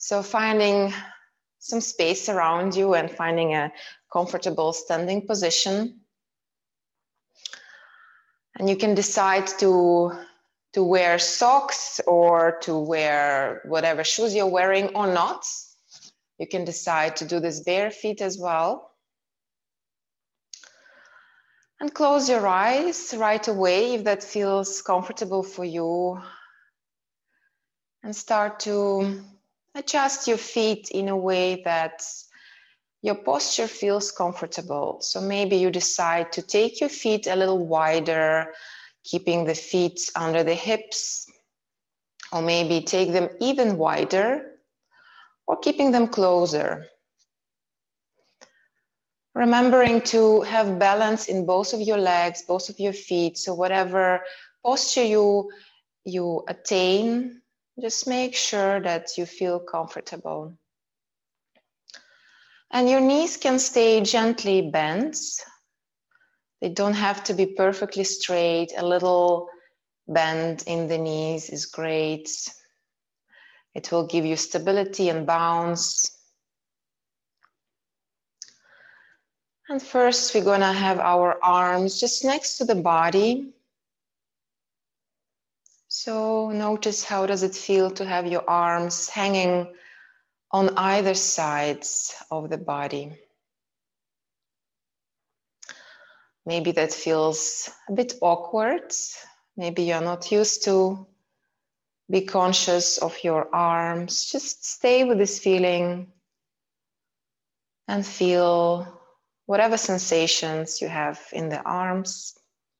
So finding some space around you and finding a comfortable standing position. And you can decide to wear socks or to wear whatever shoes you're wearing or not. You can decide to do this bare feet as well. And close your eyes right away if that feels comfortable for you. And start to adjust your feet in a way that your posture feels comfortable. So maybe you decide to take your feet a little wider, keeping the feet under the hips, or maybe take them even wider, or keeping them closer. Remembering to have balance in both of your legs, both of your feet. So whatever posture you attain, just make sure that you feel comfortable. And your knees can stay gently bent. They don't have to be perfectly straight. A little bend in the knees is great. It will give you stability and bounce. And first, we're gonna have our arms just next to the body. So notice how does it feel to have your arms hanging on either sides of the body. Maybe that feels a bit awkward. Maybe you're not used to be conscious of your arms. Just stay with this feeling and feel whatever sensations you have in the arms.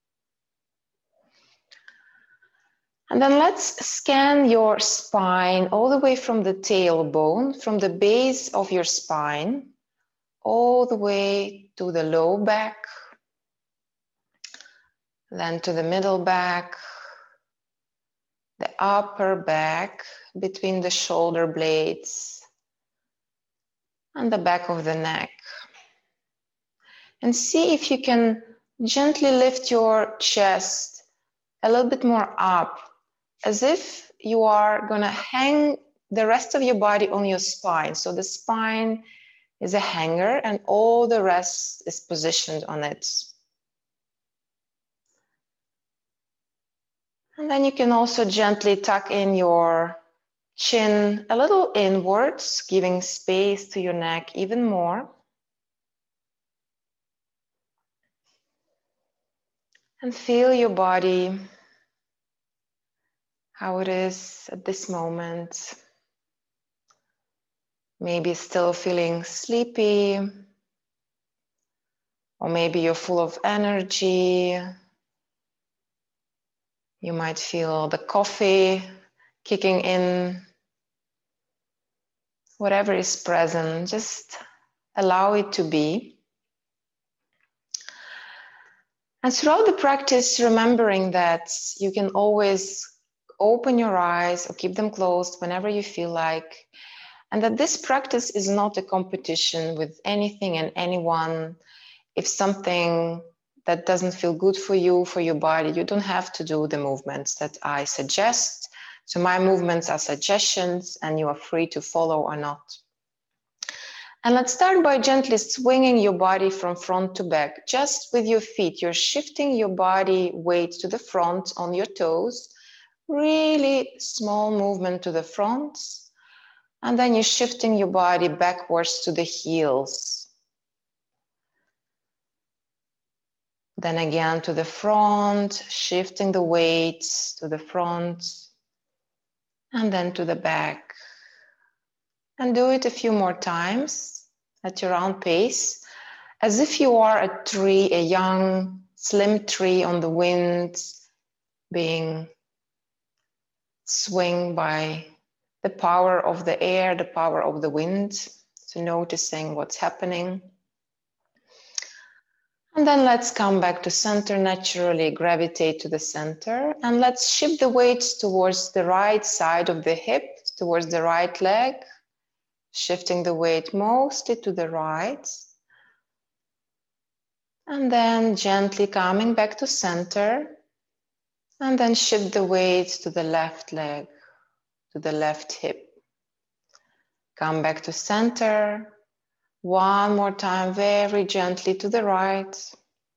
And then let's scan your spine all the way from the tailbone, from the base of your spine, all the way to the low back, then to the middle back, the upper back between the shoulder blades, and the back of the neck. And see if you can gently lift your chest a little bit more up, as if you are gonna hang the rest of your body on your spine. So the spine is a hanger and all the rest is positioned on it. And then you can also gently tuck in your chin a little inwards, giving space to your neck even more. And feel your body, how it is at this moment. Maybe still feeling sleepy, or maybe you're full of energy. You might feel the coffee kicking in. Whatever is present, just allow it to be. And throughout the practice, remembering that you can always open your eyes or keep them closed whenever you feel like, and that this practice is not a competition with anything and anyone. If something that doesn't feel good for you, for your body, you don't have to do the movements that I suggest. So my movements are suggestions and you are free to follow or not. And let's start by gently swinging your body from front to back, just with your feet. You're shifting your body weight to the front on your toes, really small movement to the front. And then you're shifting your body backwards to the heels. Then again to the front, shifting the weight to the front, and then to the back. And do it a few more times at your own pace, as if you are a tree, a young, slim tree on the wind, being swung by the power of the air, the power of the wind. So noticing what's happening. And then let's come back to center, naturally gravitate to the center. And let's shift the weight towards the right side of the hip, towards the right leg, shifting the weight mostly to the right. And then gently coming back to center. And then shift the weight to the left leg, to the left hip. Come back to center. One more time, very gently to the right.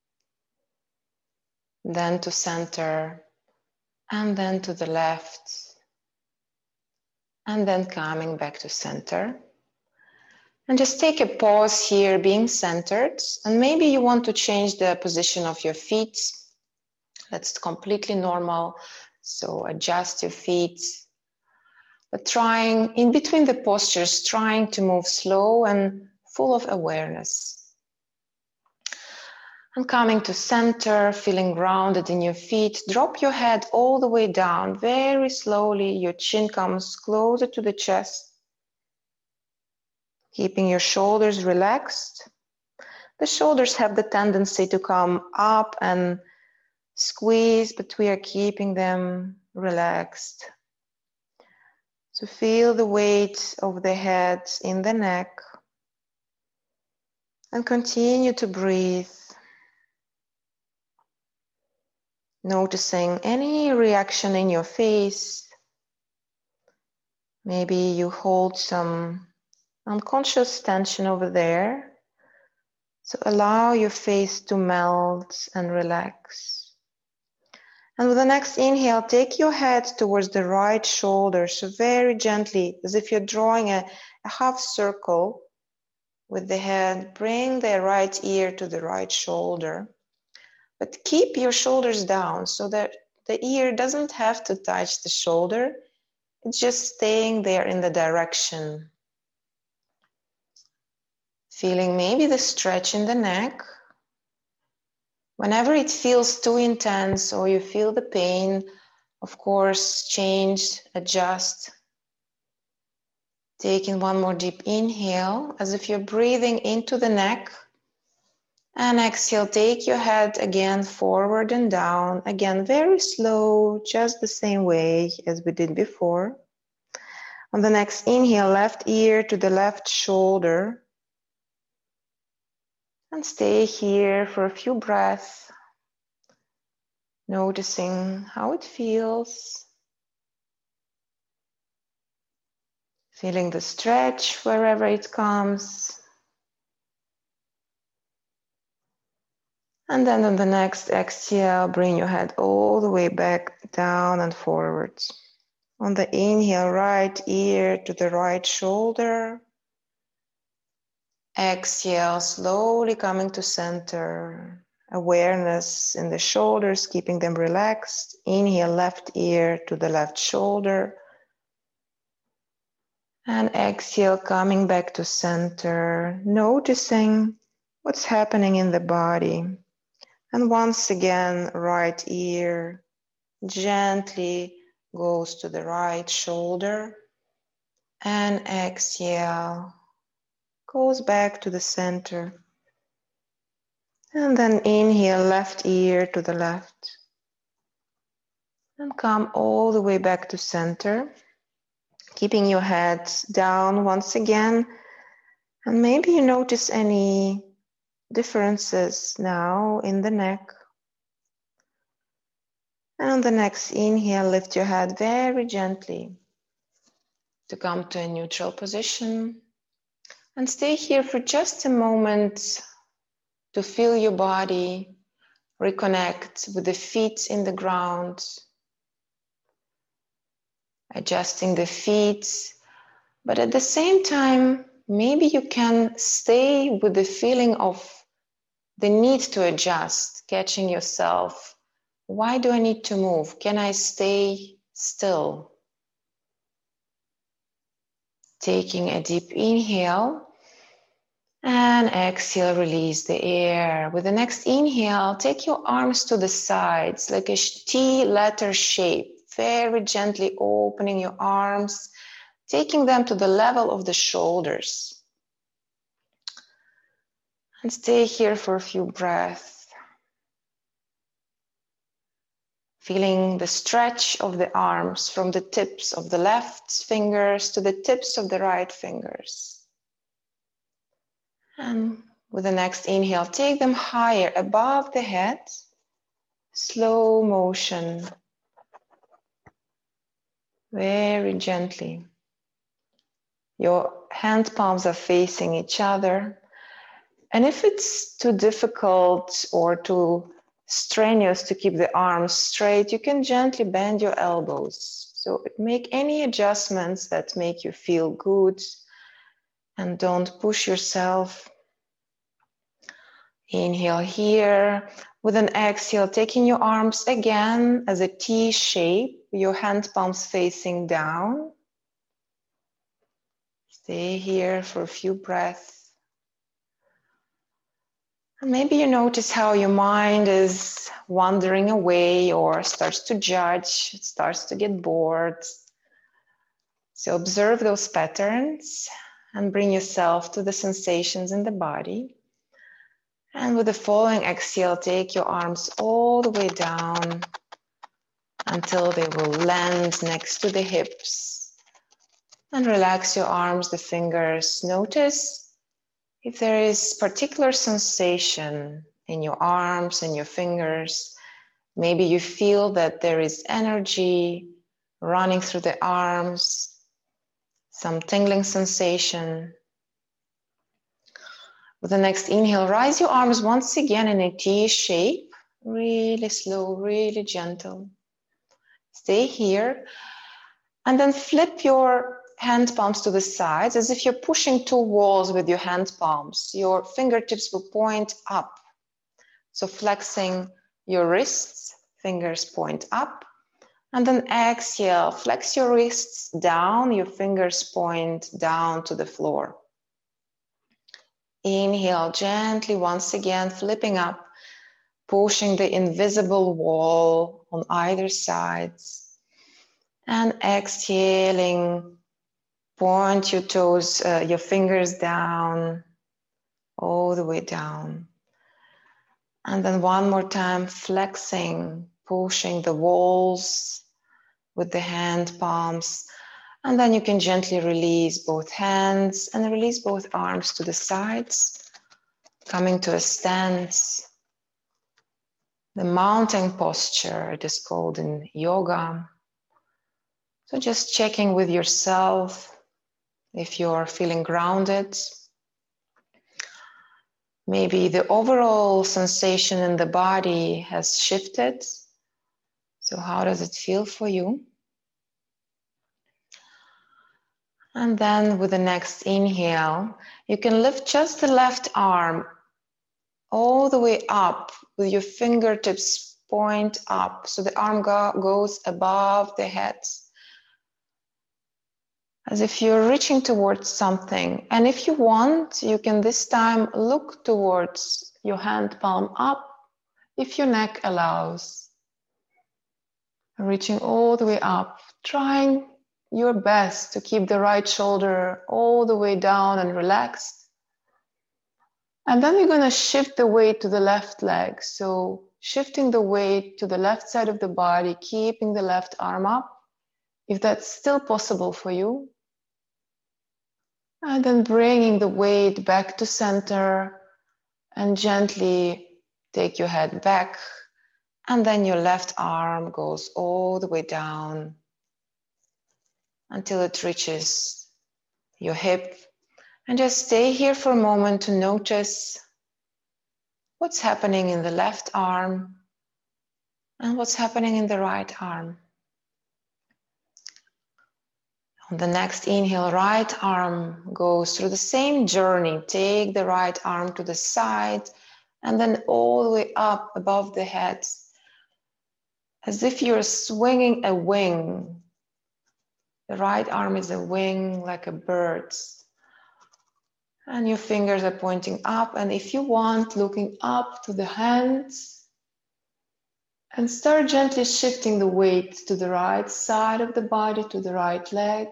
Then to center. And then to the left. And then coming back to center. And just take a pause here, being centered. And maybe you want to change the position of your feet. That's completely normal. So adjust your feet. But trying, in between the postures, trying to move slow and full of awareness. And coming to center, feeling grounded in your feet. Drop your head all the way down, very slowly. Your chin comes closer to the chest. Keeping your shoulders relaxed. The shoulders have the tendency to come up and squeeze, but we are keeping them relaxed. So feel the weight of the head in the neck. And continue to breathe. Noticing any reaction in your face. Maybe you hold some unconscious tension over there. So allow your face to melt and relax. And with the next inhale, take your head towards the right shoulder. So very gently, as if you're drawing a half circle with the head. Bring the right ear to the right shoulder. But keep your shoulders down so that the ear doesn't have to touch the shoulder. It's just staying there in the direction. Feeling maybe the stretch in the neck. Whenever it feels too intense or you feel the pain, of course, change, adjust. Taking one more deep inhale, as if you're breathing into the neck. And exhale, take your head again forward and down. Again, very slow, just the same way as we did before. On the next inhale, left ear to the left shoulder. And stay here for a few breaths, noticing how it feels. Feeling the stretch wherever it comes. And then on the next exhale, bring your head all the way back, down and forward. On the inhale, right ear to the right shoulder. Exhale, slowly coming to center. Awareness in the shoulders, keeping them relaxed. Inhale, left ear to the left shoulder. And exhale, coming back to center, noticing what's happening in the body. And once again, right ear gently goes to the right shoulder. And exhale, goes back to the center. And then inhale, left ear to the left. And come all the way back to center. Keeping your head down once again. And maybe you notice any differences now in the neck. And on the next inhale, lift your head very gently to come to a neutral position. And stay here for just a moment to feel your body, reconnect with the feet in the ground, adjusting the feet. But at the same time, maybe you can stay with the feeling of the need to adjust, catching yourself. Why do I need to move? Can I stay still? Taking a deep inhale and exhale, release the air. With the next inhale, take your arms to the sides like a T letter shape, very gently opening your arms, taking them to the level of the shoulders. And stay here for a few breaths. Feeling the stretch of the arms from the tips of the left fingers to the tips of the right fingers. And with the next inhale, take them higher above the head. Slow motion. Very gently. Your hand palms are facing each other. And if it's too difficult or too strenuous to keep the arms straight, you can gently bend your elbows. So make any adjustments that make you feel good and don't push yourself. Inhale here. With an exhale, taking your arms again as a T shape, your hand palms facing down. Stay here for a few breaths. And maybe you notice how your mind is wandering away or starts to judge, starts to get bored. So observe those patterns and bring yourself to the sensations in the body. And with the following exhale, take your arms all the way down until they will land next to the hips. And relax your arms, the fingers. Notice if there is particular sensation in your arms and your fingers. Maybe you feel that there is energy running through the arms, some tingling sensation. With the next inhale, rise your arms once again in a T shape, really slow, really gentle. Stay here, and then flip your hand palms to the sides as if you're pushing two walls with your hand palms. Your fingertips will point up. So flexing your wrists, fingers point up. And then exhale, flex your wrists down, your fingers point down to the floor. Inhale gently once again, flipping up, pushing the invisible wall on either sides. And exhaling, point your toes, your fingers down, all the way down. And then one more time, flexing, pushing the walls with the hand palms. And then you can gently release both hands and release both arms to the sides, coming to a stance. The mountain posture, it is called in yoga. So just checking with yourself if you're feeling grounded. Maybe the overall sensation in the body has shifted. So how does it feel for you? And then with the next inhale, you can lift just the left arm all the way up with your fingertips point up. So the arm goes above the head, as if you're reaching towards something. And if you want, you can this time look towards your hand palm up if your neck allows. Reaching all the way up, trying your best to keep the right shoulder all the way down and relaxed. And then we're going to shift the weight to the left leg. So shifting the weight to the left side of the body, keeping the left arm up, if that's still possible for you. And then bringing the weight back to center and gently take your head back. And then your left arm goes all the way down until it reaches your hip. And just stay here for a moment to notice what's happening in the left arm and what's happening in the right arm. On the next inhale, right arm goes through the same journey. Take the right arm to the side and then all the way up above the head, as if you're swinging a wing. The right arm is a wing like a bird's. And your fingers are pointing up. And if you want, looking up to the hands. And start gently shifting the weight to the right side of the body, to the right leg.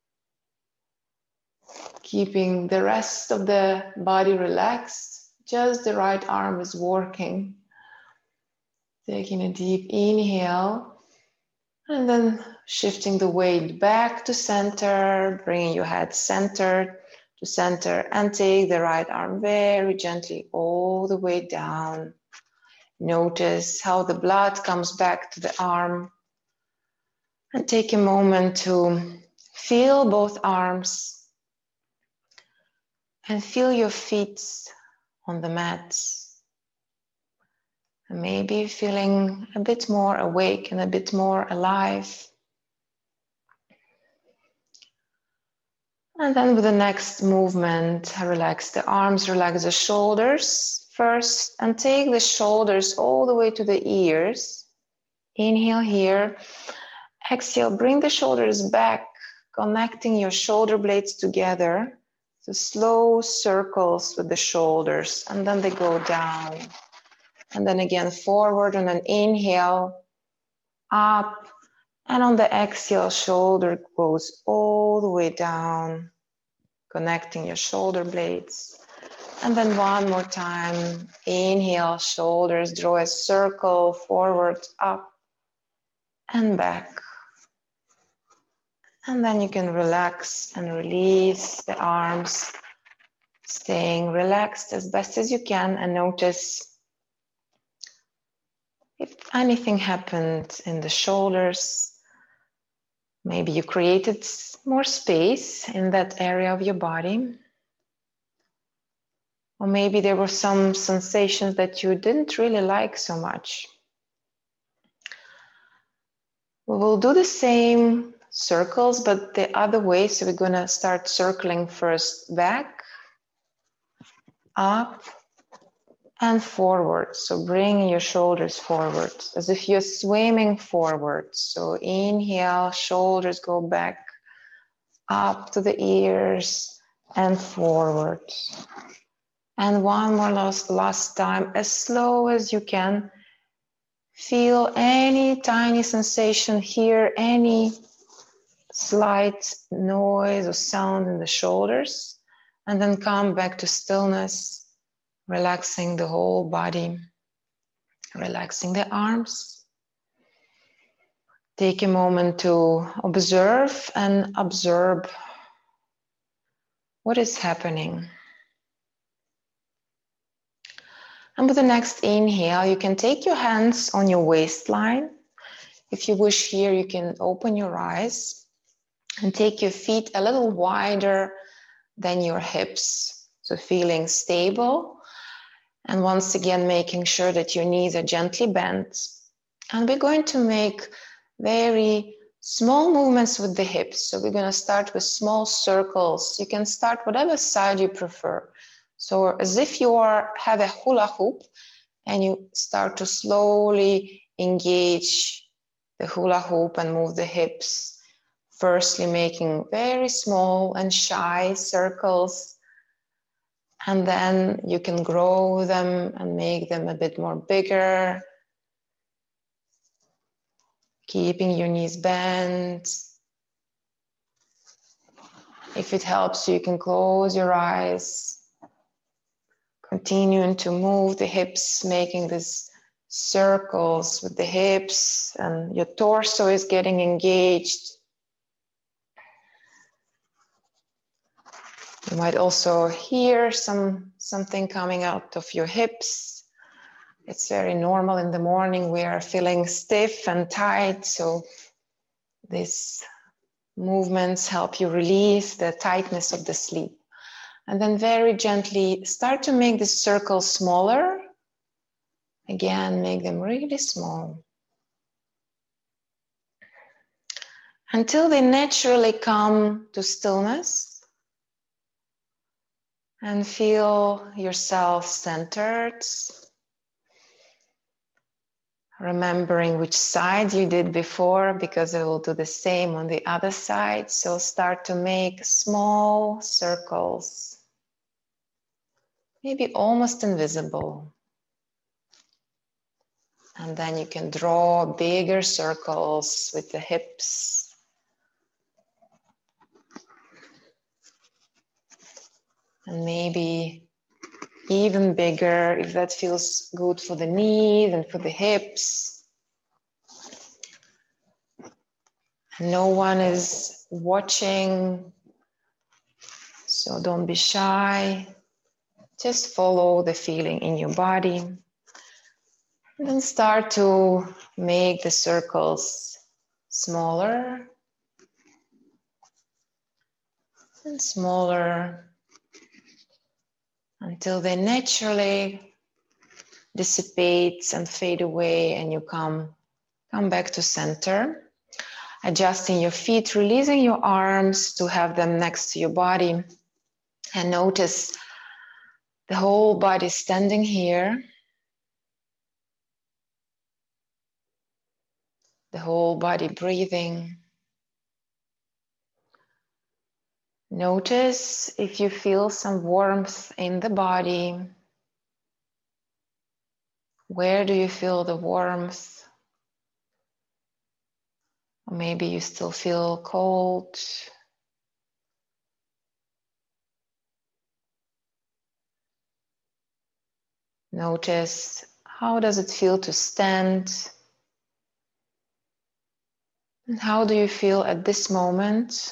Keeping the rest of the body relaxed. Just the right arm is working. Taking a deep inhale. And then shifting the weight back to center. Bringing your head centered to center. And take the right arm very gently all the way down. Notice how the blood comes back to the arm. And take a moment to feel both arms. And feel your feet on the mat. And maybe feeling a bit more awake and a bit more alive. And then with the next movement, relax the arms, relax the shoulders first, and take the shoulders all the way to the ears. Inhale here. Exhale, bring the shoulders back, connecting your shoulder blades together. So slow circles with the shoulders, and then they go down. And then again forward on an inhale, up. And on the exhale, shoulder goes all the way down, connecting your shoulder blades. And then one more time, inhale, shoulders, draw a circle forward, up and back. And then you can relax and release the arms, staying relaxed as best as you can, and notice if anything happened in the shoulders. Maybe you created more space in that area of your body. Or maybe there were some sensations that you didn't really like so much. We will do the same circles, but the other way. So we're going to start circling first back, up, and forward. So bring your shoulders forward as if you're swimming forward. So inhale, shoulders go back, up to the ears and forward. And one more last time, as slow as you can. Feel any tiny sensation, hear any slight noise or sound in the shoulders, and then come back to stillness, relaxing the whole body, relaxing the arms. Take a moment to observe and absorb what is happening. And with the next inhale, you can take your hands on your waistline. If you wish here, you can open your eyes and take your feet a little wider than your hips. So feeling stable. And once again, making sure that your knees are gently bent. And we're going to make very small movements with the hips. So we're going to start with small circles. You can start whatever side you prefer. So as if you have a hula hoop and you start to slowly engage the hula hoop and move the hips. Firstly, making very small and shy circles. And then you can grow them and make them a bit more bigger. Keeping your knees bent. If it helps you can close your eyes. Continuing to move the hips, making these circles with the hips, and your torso is getting engaged. You might also hear something coming out of your hips. It's very normal in the morning. We are feeling stiff and tight, so these movements help you release the tightness of the sleep. And then very gently start to make the circles smaller. Again, make them really small. Until they naturally come to stillness. And feel yourself centered. Remembering which side you did before, because it will do the same on the other side. So start to make small circles. Maybe almost invisible. And then you can draw bigger circles with the hips. And maybe even bigger if that feels good for the knees and for the hips. No one is watching, so don't be shy. Just follow the feeling in your body. And then start to make the circles smaller and smaller. until they naturally dissipate and fade away, and you come back to center. Adjusting your feet, releasing your arms to have them next to your body, and notice the whole body standing here. The whole body breathing. Notice if you feel some warmth in the body. Where do you feel the warmth? Or maybe you still feel cold. Notice how does it feel to stand? And how do you feel at this moment?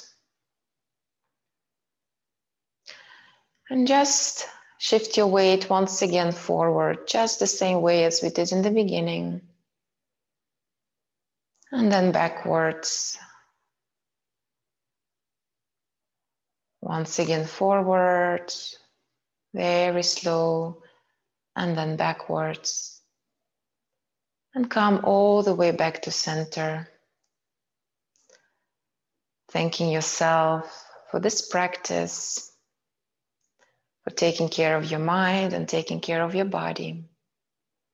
And just shift your weight once again forward, just the same way as we did in the beginning. And then backwards. Once again forward, very slow, and then backwards. And come all the way back to center. Thanking yourself for this practice, for taking care of your mind and taking care of your body.